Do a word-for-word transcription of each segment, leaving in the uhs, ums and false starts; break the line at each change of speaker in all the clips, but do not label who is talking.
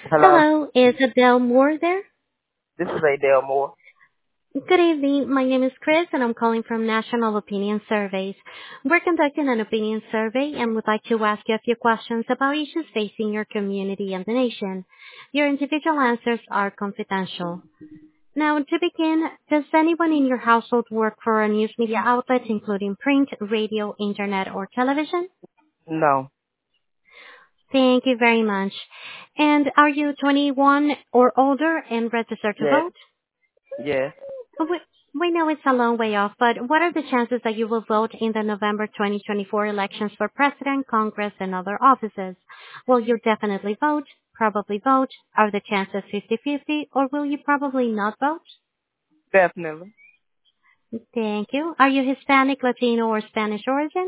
Hello,
Hello, is Adele Moore there?
this is Adele Moore.
Good evening. My name is Chris, and I'm calling from National Opinion Surveys. We're conducting an opinion survey and would like to ask you a few questions about issues facing your community and the nation. Your individual answers are confidential. Now, to begin, does anyone in your household work for a news media outlet, including print, radio, internet, or television?
No,
Thank you very much. And are you twenty-one or older and registered to
yes,
vote?
yes,
We we know it's a long way off, but what are the chances that you will vote in the November twenty twenty-four elections for President, Congress, and other offices? Will you definitely vote, probably vote? Are the chances fifty-fifty, or will you probably not vote?
definitely.
Thank you. Are you Hispanic, Latino, or Spanish origin?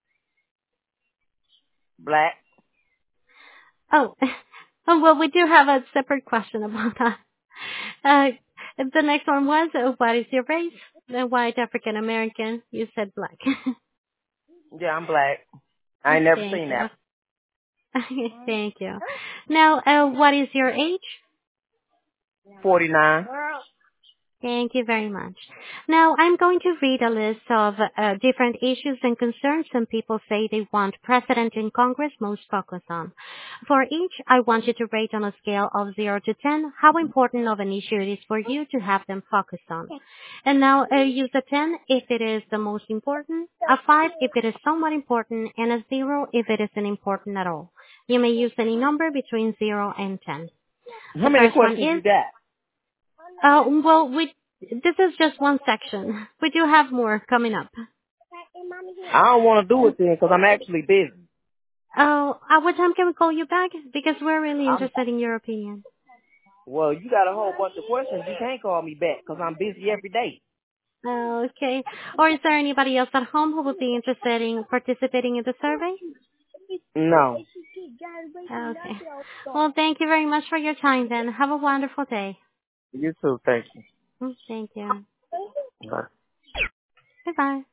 Black,
Oh, oh, well, we do have a separate question about that. Uh, the next one was, uh, what is your race? Uh, White, African American. You said black.
yeah, I'm black. I ain't never
Thank
seen
you.
that.
Thank you. Now, uh, what is your age?
forty-nine.
Thank you very much. Now, I'm going to read a list of uh, different issues and concerns some people say they want President and Congress most focus on. For each, I want you to rate on a scale of zero to ten how important of an issue it is for you to have them focus on. And now, uh, use a ten if it is the most important, a five if it is somewhat important, and a zero if it isn't important at all. You may use any number between zero and ten.
How
The
many
first one
questions
is
you got?
uh, well, we this is just one section. We do have more coming up.
I don't want to do it then because I'm actually busy.
Oh, at what time can we call you back? Because we're really
I'm
interested in your opinion.
well. You got a whole bunch of questions. You can't call me back because I'm busy every day.
Oh, okay. Or is there anybody else at home who would be interested in participating in the survey?
No,
Okay. Well, thank you very much for your time then. Have a wonderful day.
you too. Thank
Mm, Thank you.
you. Bye.
Goodbye.